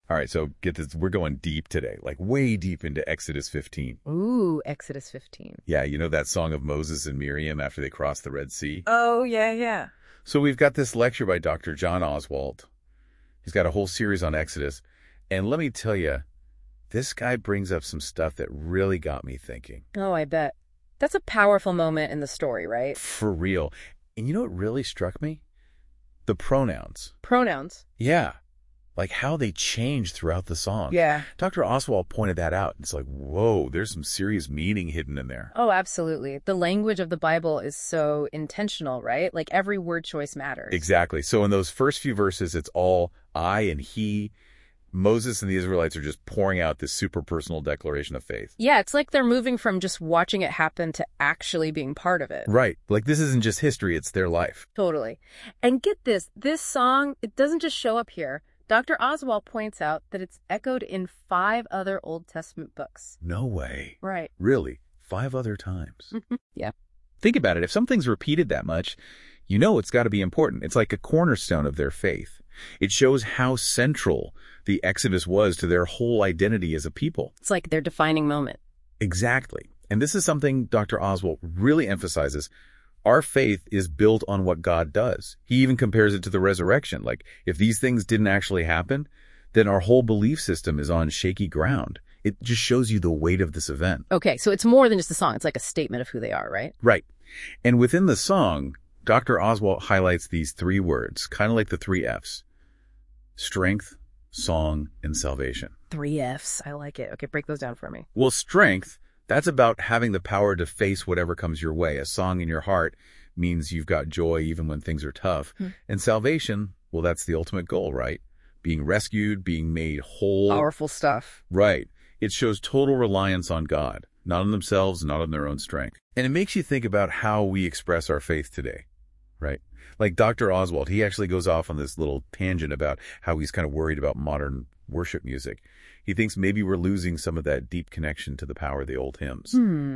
All right, so get this. We're going deep today, like way deep into Exodus 15. Ooh, Exodus 15. Yeah, you know that song of Moses and Miriam after they crossed the Red Sea? Oh, yeah. So we've got this lecture by Dr. John Oswalt. He's got a whole series on Exodus. And let me tell you, this guy brings up some stuff that really got me thinking. Oh, I bet. That's a powerful moment in the story, right? For real. And you know what really struck me? The pronouns. Pronouns. Yeah. Like how they change throughout the song. Yeah. Dr. Oswalt pointed that out. It's like, whoa, there's some serious meaning hidden in there. Oh, absolutely. The language of the Bible is so intentional, right? Like every word choice matters. Exactly. So in those first few verses, it's all I and he. Moses and the Israelites are just pouring out this super personal declaration of faith. Yeah, it's like they're moving from just watching it happen to actually being part of it. Right. Like this isn't just history, it's their life. Totally. And get this song, it doesn't just show up here. Dr. Oswalt points out that it's echoed in 5 other Old Testament books. No way. Right. Really? 5 other times. Yeah. Think about it. If something's repeated that much, you know it's got to be important. It's like a cornerstone of their faith. It shows how central the Exodus was to their whole identity as a people. It's like their defining moment. Exactly. And this is something Dr. Oswalt really emphasizes. Our faith is built on what God does. He even compares it to the resurrection. Like, if these things didn't actually happen, then our whole belief system is on shaky ground. It just shows you the weight of this event. Okay, so it's more than just a song. It's like a statement of who they are, right? Right. And within the song, Dr. Oswalt highlights these 3 words, kind of like the 3 Fs. Strength, song, and salvation. 3 Fs. I like it. Okay, break those down for me. Well, strength, that's about having the power to face whatever comes your way. A song in your heart means you've got joy even when things are tough. And salvation, well, that's the ultimate goal, right? Being rescued, being made whole. Powerful stuff. Right. It shows total reliance on God, not on themselves, not on their own strength. And it makes you think about how we express our faith today, right? Like Dr. Oswalt, he actually goes off on this little tangent about how he's kind of worried about modern worship music. He thinks maybe we're losing some of that deep connection to the power of the old hymns.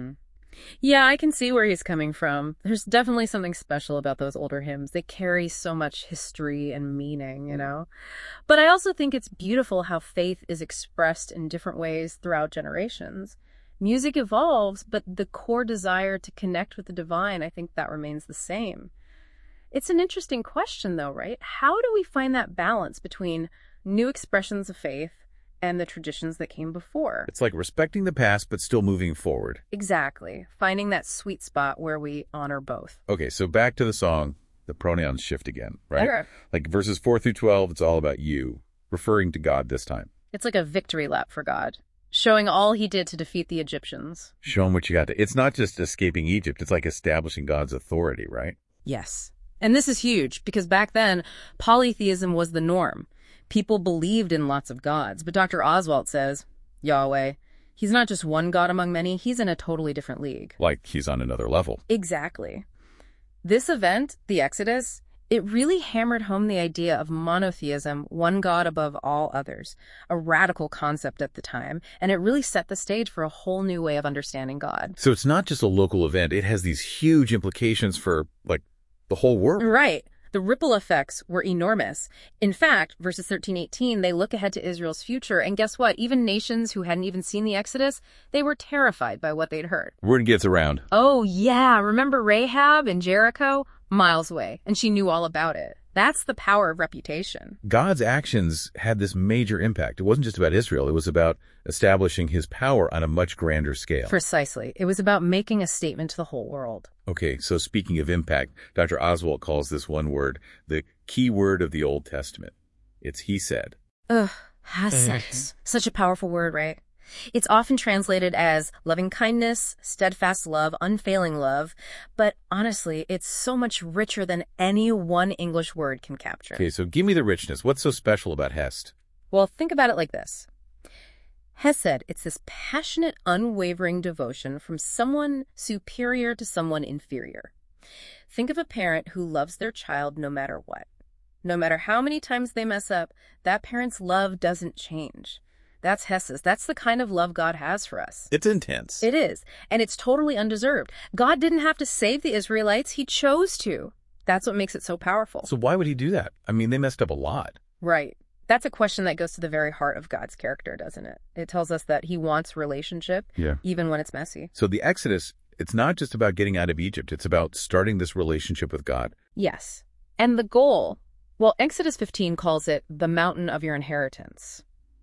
Yeah, I can see where he's coming from. There's definitely something special about those older hymns. They carry so much history and meaning, you know? But I also think it's beautiful how faith is expressed in different ways throughout generations. Music evolves, but the core desire to connect with the divine, I think that remains the same. It's an interesting question, though, right? How do we find that balance between new expressions of faith and the traditions that came before? It's like respecting the past, but still moving forward. Exactly. Finding that sweet spot where we honor both. Okay, so back to the song. The pronouns shift again, right? Okay. Like verses 4 through 12, it's all about you, referring to God this time. It's like a victory lap for God, showing all he did to defeat the Egyptians. Show them what you got to. It's not just escaping Egypt. It's like establishing God's authority, right? Yes. And this is huge because back then, polytheism was the norm. People believed in lots of gods, but Dr. Oswalt says, Yahweh, he's not just one god among many, he's in a totally different league. Like he's on another level. Exactly. This event, the Exodus, it really hammered home the idea of monotheism, one god above all others, a radical concept at the time, and it really set the stage for a whole new way of understanding God. So it's not just a local event. It has these huge implications for, like, the whole world. Right. The ripple effects were enormous. In fact, verses 13-18, they look ahead to Israel's future, and guess what? Even nations who hadn't even seen the Exodus, they were terrified by what they'd heard. Word gets around. Oh, yeah. Remember Rahab in Jericho? Miles away, and she knew all about it. That's the power of reputation. God's actions had this major impact. It wasn't just about Israel. It was about establishing his power on a much grander scale. Precisely. It was about making a statement to the whole world. Okay, so speaking of impact, Dr. Oswalt calls this one word the key word of the Old Testament. It's he said. Ugh, hesed. Such a powerful word, right? It's often translated as loving kindness, steadfast love, unfailing love, but honestly, it's so much richer than any one English word can capture. Okay, so give me the richness. What's so special about Hest? Well, think about it like this. Hesed, it's this passionate, unwavering devotion from someone superior to someone inferior. Think of a parent who loves their child no matter what. No matter how many times they mess up, that parent's love doesn't change. That's Hesed. That's the kind of love God has for us. It's intense. It is. And it's totally undeserved. God didn't have to save the Israelites. He chose to. That's what makes it so powerful. So why would he do that? I mean, they messed up a lot. Right. That's a question that goes to the very heart of God's character, doesn't it? It tells us that he wants relationship, Yeah. even when it's messy. So the Exodus, it's not just about getting out of Egypt. It's about starting this relationship with God. Yes. And the goal, well, Exodus 15 calls it the mountain of your inheritance.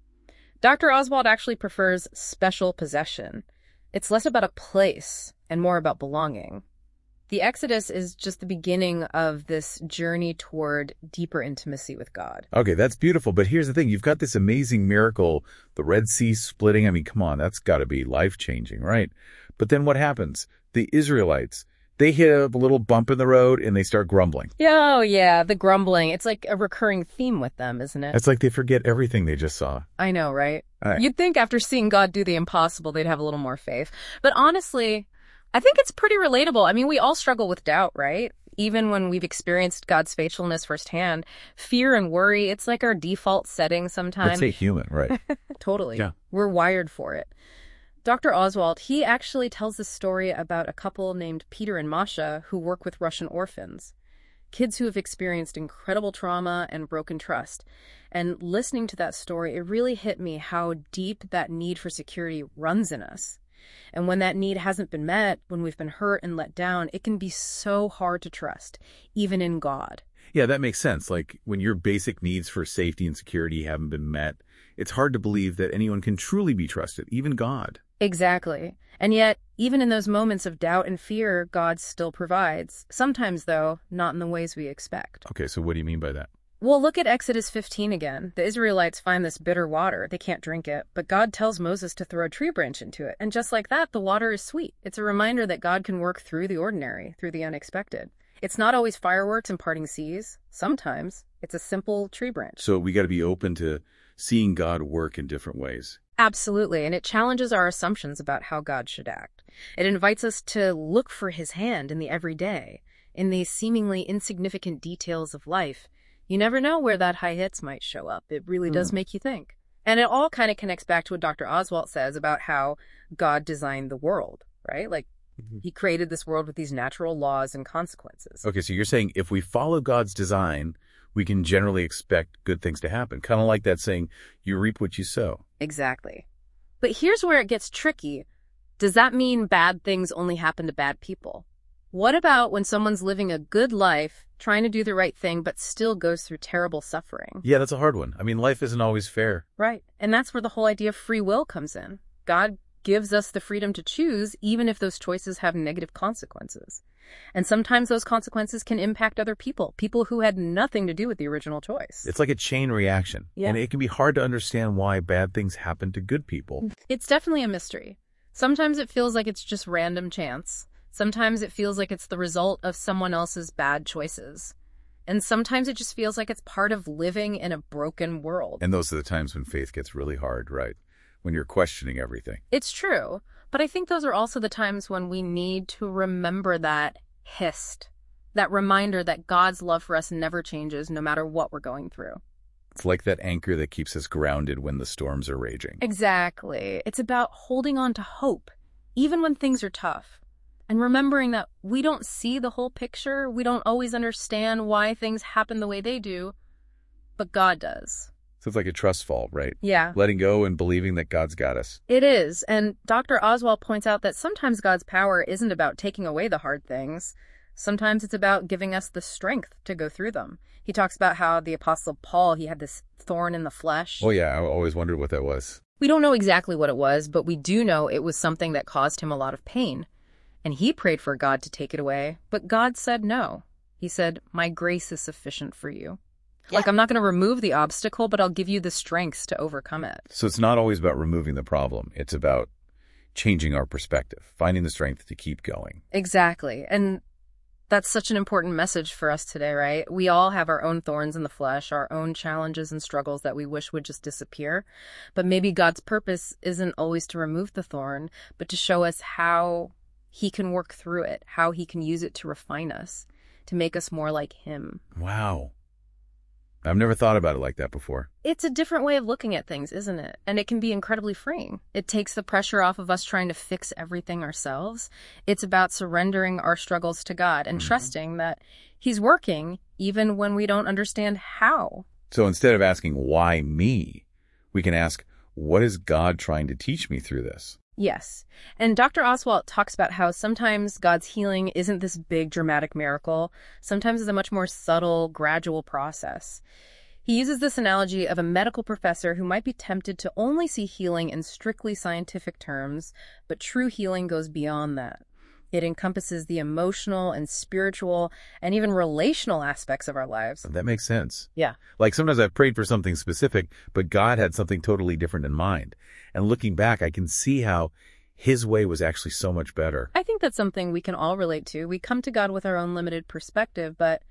Dr. Oswald actually prefers special possession. It's less about a place and more about belonging. The Exodus is just the beginning of this journey toward deeper intimacy with God. Okay, that's beautiful. But here's the thing. You've got this amazing miracle, the Red Sea splitting. I mean, come on, that's got to be life-changing, right? But then what happens? The Israelites, they hit a little bump in the road and they start grumbling. Oh, yeah, the grumbling. It's like a recurring theme with them, isn't it? It's like they forget everything they just saw. I know, right? All right. You'd think after seeing God do the impossible, they'd have a little more faith. But honestly, I think it's pretty relatable. I mean, we all struggle with doubt, right? Even when we've experienced God's faithfulness firsthand, fear and worry, it's like our default setting sometimes. Let's say human, right? Totally. Yeah. We're wired for it. Dr. Oswald, he actually tells a story about a couple named Peter and Masha who work with Russian orphans. Kids who have experienced incredible trauma and broken trust. And listening to that story, it really hit me how deep that need for security runs in us. And when that need hasn't been met, when we've been hurt and let down, it can be so hard to trust, even in God. Yeah, that makes sense. Like when your basic needs for safety and security haven't been met, it's hard to believe that anyone can truly be trusted, even God. Exactly. And yet, even in those moments of doubt and fear, God still provides. Sometimes, though, not in the ways we expect. Okay, so what do you mean by that? Well, look at Exodus 15 again. The Israelites find this bitter water. They can't drink it, but God tells Moses to throw a tree branch into it. And just like that, the water is sweet. It's a reminder that God can work through the ordinary, through the unexpected. It's not always fireworks and parting seas. Sometimes it's a simple tree branch. So we got to be open to seeing God work in different ways. Absolutely, and it challenges our assumptions about how God should act. It invites us to look for his hand in the everyday, in these seemingly insignificant details of life. You never know where that high hits might show up. It really does make you think. And it all kind of connects back to what Dr. Oswalt says about how God designed the world, right? Like, he created this world with these natural laws and consequences. Okay, so you're saying if we follow God's design, we can generally expect good things to happen. Kind of like that saying, you reap what you sow. Exactly. But here's where it gets tricky. Does that mean bad things only happen to bad people? What about when someone's living a good life, trying to do the right thing, but still goes through terrible suffering? Yeah, that's a hard one. I mean, life isn't always fair. Right. And that's where the whole idea of free will comes in. God gives us the freedom to choose, even if those choices have negative consequences. And sometimes those consequences can impact other people who had nothing to do with the original choice. It's like a chain reaction. Yeah. And it can be hard to understand why bad things happen to good people. It's definitely a mystery. Sometimes it feels like it's just random chance. Sometimes it feels like it's the result of someone else's bad choices. And sometimes it just feels like it's part of living in a broken world. And those are the times when faith gets really hard, right? When you're questioning everything. It's true. But I think those are also the times when we need to remember that hist, that reminder that God's love for us never changes no matter what we're going through. It's like that anchor that keeps us grounded when the storms are raging. Exactly. It's about holding on to hope, even when things are tough. And remembering that we don't see the whole picture, we don't always understand why things happen the way they do, but God does. So it's like a trust fall, right? Yeah. Letting go and believing that God's got us. It is. And Dr. Oswald points out that sometimes God's power isn't about taking away the hard things. Sometimes it's about giving us the strength to go through them. He talks about how the Apostle Paul, he had this thorn in the flesh. Oh, yeah. I always wondered what that was. We don't know exactly what it was, but we do know it was something that caused him a lot of pain. And he prayed for God to take it away, but God said no. He said, "My grace is sufficient for you." Yeah. Like, I'm not going to remove the obstacle, but I'll give you the strength to overcome it. So it's not always about removing the problem. It's about changing our perspective, finding the strength to keep going. Exactly. And that's such an important message for us today, right? We all have our own thorns in the flesh, our own challenges and struggles that we wish would just disappear. But maybe God's purpose isn't always to remove the thorn, but to show us how he can work through it, how he can use it to refine us, to make us more like him. Wow. I've never thought about it like that before. It's a different way of looking at things, isn't it? And it can be incredibly freeing. It takes the pressure off of us trying to fix everything ourselves. It's about surrendering our struggles to God and trusting that he's working even when we don't understand how. So instead of asking, why me, we can ask, what is God trying to teach me through this? Yes. And Dr. Oswalt talks about how sometimes God's healing isn't this big dramatic miracle. Sometimes it's a much more subtle, gradual process. He uses this analogy of a medical professor who might be tempted to only see healing in strictly scientific terms, but true healing goes beyond that. It encompasses the emotional and spiritual and even relational aspects of our lives. That makes sense. Yeah. Like sometimes I've prayed for something specific, but God had something totally different in mind. And looking back, I can see how his way was actually so much better. I think that's something we can all relate to. We come to God with our own limited perspective, but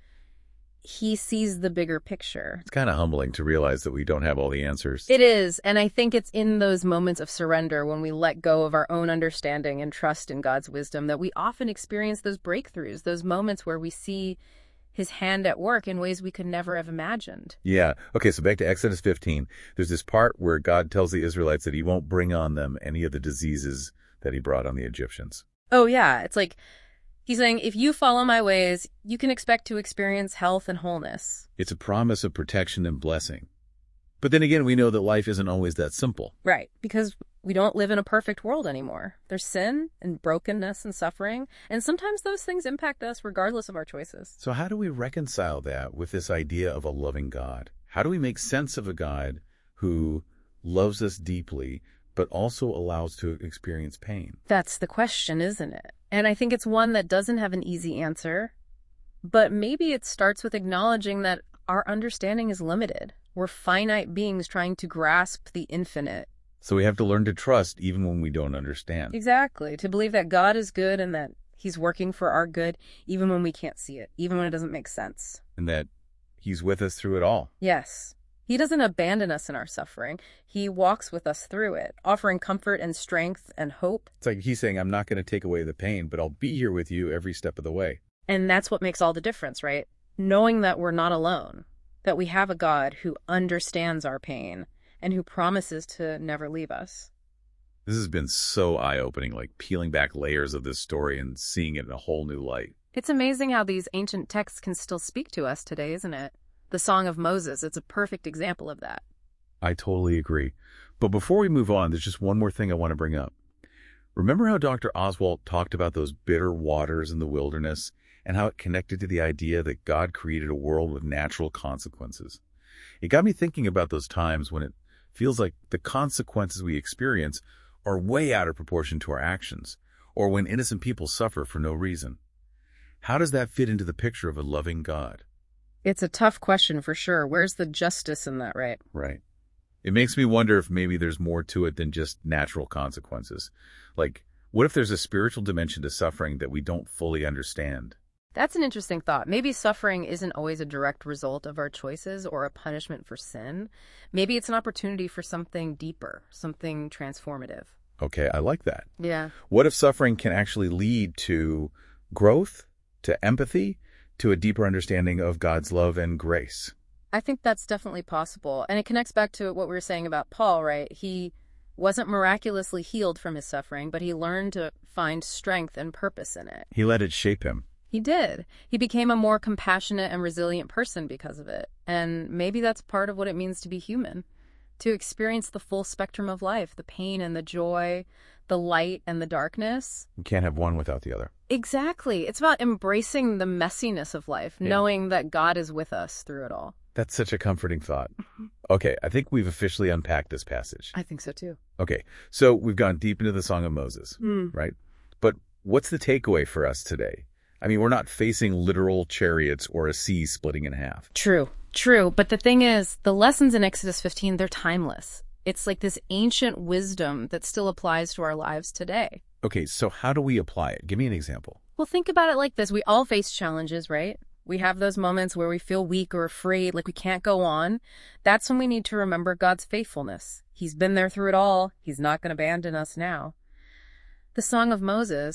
he sees the bigger picture. It's kind of humbling to realize that we don't have all the answers. It is, and I think it's in those moments of surrender when we let go of our own understanding and trust in God's wisdom that we often experience those breakthroughs, those moments where we see his hand at work in ways we could never have imagined. Yeah. Okay, so back to Exodus 15. There's this part where God tells the Israelites that he won't bring on them any of the diseases that he brought on the Egyptians. Oh, yeah. It's like he's saying, if you follow my ways, you can expect to experience health and wholeness. It's a promise of protection and blessing. But then again, we know that life isn't always that simple. Right, because we don't live in a perfect world anymore. There's sin and brokenness and suffering, and sometimes those things impact us regardless of our choices. So how do we reconcile that with this idea of a loving God? How do we make sense of a God who loves us deeply, but also allows to experience pain? That's the question, isn't it? And I think it's one that doesn't have an easy answer, but maybe it starts with acknowledging that our understanding is limited. We're finite beings trying to grasp the infinite. So we have to learn to trust even when we don't understand. Exactly. To believe that God is good and that he's working for our good, even when we can't see it, even when it doesn't make sense. And that he's with us through it all. Yes. He doesn't abandon us in our suffering. He walks with us through it, offering comfort and strength and hope. It's like he's saying, I'm not going to take away the pain, but I'll be here with you every step of the way. And that's what makes all the difference, right? Knowing that we're not alone, that we have a God who understands our pain and who promises to never leave us. This has been so eye-opening, like peeling back layers of this story and seeing it in a whole new light. It's amazing how these ancient texts can still speak to us today, isn't it? The Song of Moses, it's a perfect example of that. I totally agree. But before we move on, there's just one more thing I want to bring up. Remember how Dr. Oswalt talked about those bitter waters in the wilderness and how it connected to the idea that God created a world with natural consequences? It got me thinking about those times when it feels like the consequences we experience are way out of proportion to our actions, or when innocent people suffer for no reason. How does that fit into the picture of a loving God? It's a tough question for sure. Where's the justice in that, right? Right. It makes me wonder if maybe there's more to it than just natural consequences. Like, what if there's a spiritual dimension to suffering that we don't fully understand? That's an interesting thought. Maybe suffering isn't always a direct result of our choices or a punishment for sin. Maybe it's an opportunity for something deeper, something transformative. Okay, I like that. Yeah. What if suffering can actually lead to growth, to empathy, to a deeper understanding of God's love and grace? I think that's definitely possible. And it connects back to what we were saying about Paul, right? He wasn't miraculously healed from his suffering, but he learned to find strength and purpose in it. He let it shape him. He did. He became a more compassionate and resilient person because of it. And maybe that's part of what it means to be human, to experience the full spectrum of life, the pain and the joy, the light and the darkness. You can't have one without the other. Exactly. It's about embracing the messiness of life, knowing that God is with us through it all. That's such a comforting thought. Okay, I think we've officially unpacked this passage. I think so too. Okay, so we've gone deep into the Song of Moses, right? But what's the takeaway for us today? I mean, we're not facing literal chariots or a sea splitting in half. True. But the thing is, the lessons in Exodus 15, they're timeless. It's like this ancient wisdom that still applies to our lives today. Okay, so how do we apply it? Give me an example. Well, think about it like this. We all face challenges, right? We have those moments where we feel weak or afraid, like we can't go on. That's when we need to remember God's faithfulness. He's been there through it all. He's not going to abandon us now. The Song of Moses,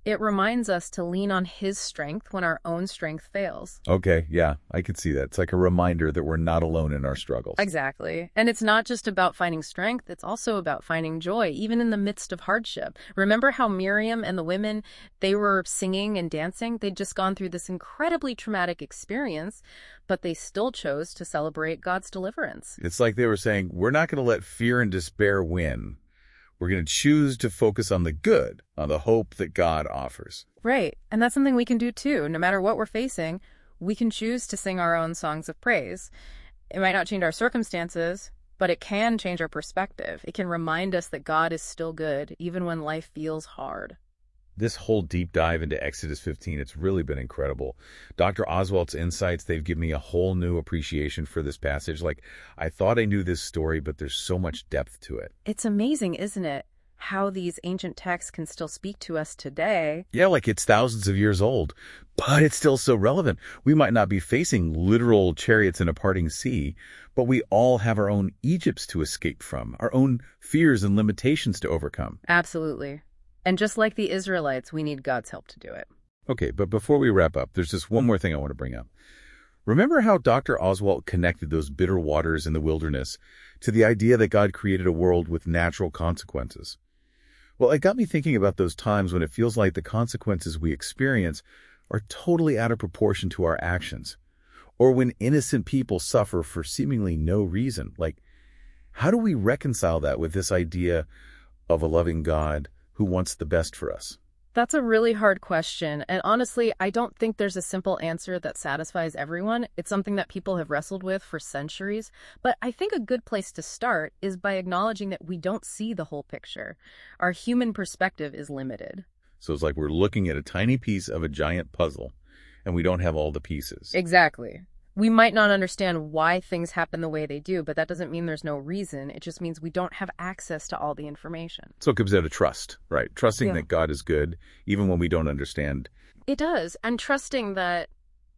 It reminds us to lean on his strength when our own strength fails. Okay, yeah, I could see that. It's like a reminder that we're not alone in our struggles. Exactly. And it's not just about finding strength, it's also about finding joy, even in the midst of hardship. Remember how Miriam and the women, they were singing and dancing? They'd just gone through this incredibly traumatic experience, but they still chose to celebrate God's deliverance. It's like they were saying, we're not going to let fear and despair win. We're going to choose to focus on the good, on the hope that God offers. Right. And that's something we can do too. No matter what we're facing, we can choose to sing our own songs of praise. It might not change our circumstances, but it can change our perspective. It can remind us that God is still good, even when life feels hard. This whole deep dive into Exodus 15, it's really been incredible. Dr. Oswalt's insights, they've given me a whole new appreciation for this passage. Like, I thought I knew this story, but there's so much depth to it. It's amazing, isn't it? How these ancient texts can still speak to us today. Yeah, like it's thousands of years old, but it's still so relevant. We might not be facing literal chariots in a parting sea, but we all have our own Egypts to escape from, our own fears and limitations to overcome. Absolutely. And just like the Israelites, we need God's help to do it. Okay, but before we wrap up, there's just one more thing I want to bring up. Remember how Dr. Oswalt connected those bitter waters in the wilderness to the idea that God created a world with natural consequences? Well, it got me thinking about those times when it feels like the consequences we experience are totally out of proportion to our actions, or when innocent people suffer for seemingly no reason. Like, how do we reconcile that with this idea of a loving God who wants the best for us? That's a really hard question. And honestly, I don't think there's a simple answer that satisfies everyone. It's something that people have wrestled with for centuries. But I think a good place to start is by acknowledging that we don't see the whole picture. Our human perspective is limited. So it's like we're looking at a tiny piece of a giant puzzle, and we don't have all the pieces. Exactly. We might not understand why things happen the way they do, but that doesn't mean there's no reason. It just means we don't have access to all the information. So it comes out of trust, right? Trusting that God is good, even when we don't understand. It does. And trusting that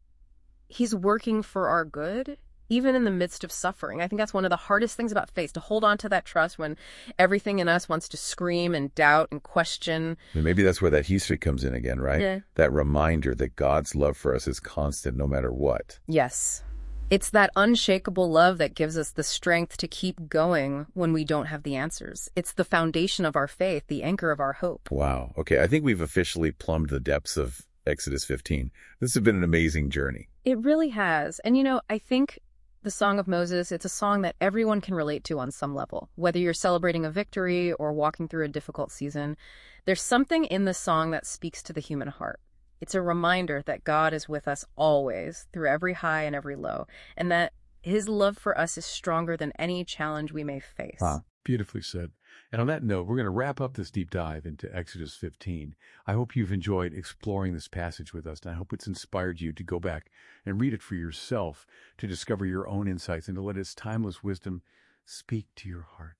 he's working for our good, even in the midst of suffering. I think that's one of the hardest things about faith, to hold on to that trust when everything in us wants to scream and doubt and question. And maybe that's where that history comes in again, right? Yeah. That reminder that God's love for us is constant no matter what. Yes. It's that unshakable love that gives us the strength to keep going when we don't have the answers. It's the foundation of our faith, the anchor of our hope. Wow. Okay, I think we've officially plumbed the depths of Exodus 15. This has been an amazing journey. It really has. And I think the Song of Moses, it's a song that everyone can relate to on some level. Whether you're celebrating a victory or walking through a difficult season, there's something in the song that speaks to the human heart. It's a reminder that God is with us always, through every high and every low, and that his love for us is stronger than any challenge we may face. Wow. Beautifully said. And on that note, we're going to wrap up this deep dive into Exodus 15. I hope you've enjoyed exploring this passage with us, and I hope it's inspired you to go back and read it for yourself, to discover your own insights, and to let its timeless wisdom speak to your heart.